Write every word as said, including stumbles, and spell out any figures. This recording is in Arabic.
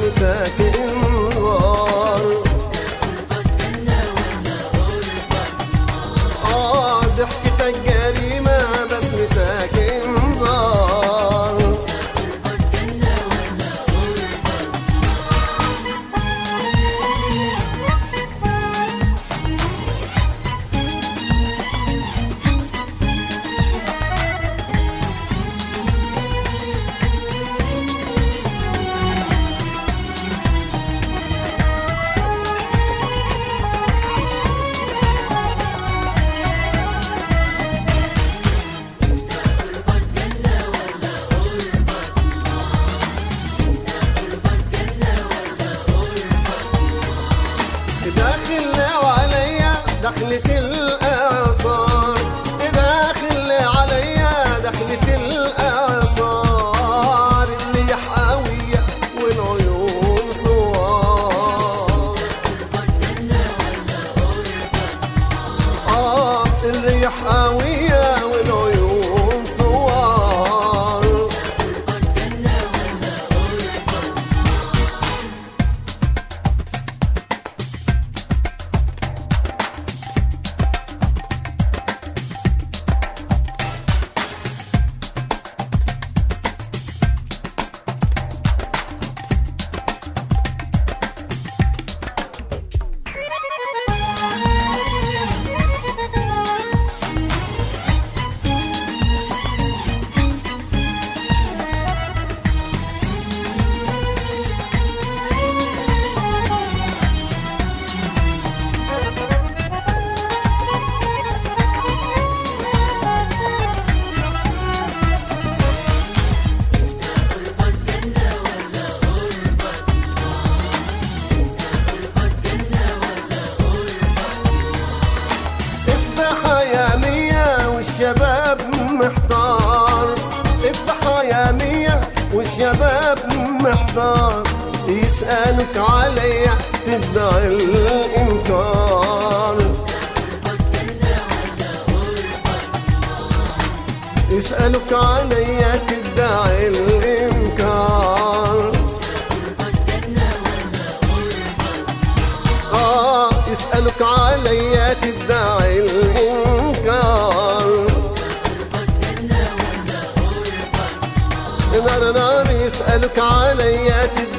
بسمتك انظار. آه ضحكتك جريمة بسمتك انظار. داخل عليا دخلة الإعصار، داخل عليا دخلة الإعصار. الريح قوية والعيون صوار. آه الريح قوية والعيون صوار. والشباب محتار، الضحايا مية والشباب محتار. يسألك عليا تدعي الإنكار. يسألك عليا تدعي الإنكار. آه يسألك عليا تدعي الإنكار. نار نار يسألك عليا تدعي